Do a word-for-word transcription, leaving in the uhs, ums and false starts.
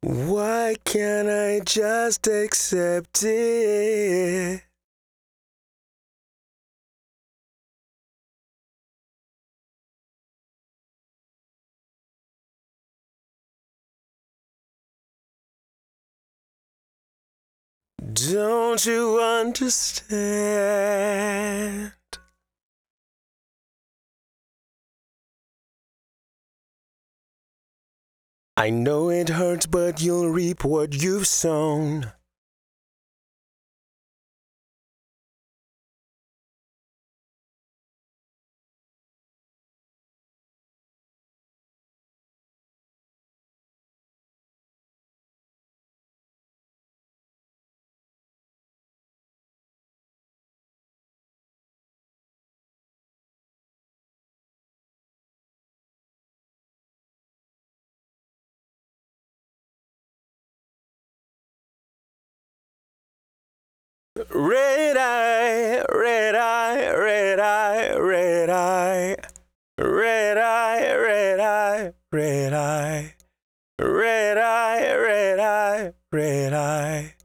Why can't I just accept it? Don't you understand? I know it hurts, but you'll reap what you've sown. Red eye, red eye, red eye, red eye. Red eye, red eye, red eye. Red eye, red eye, red eye.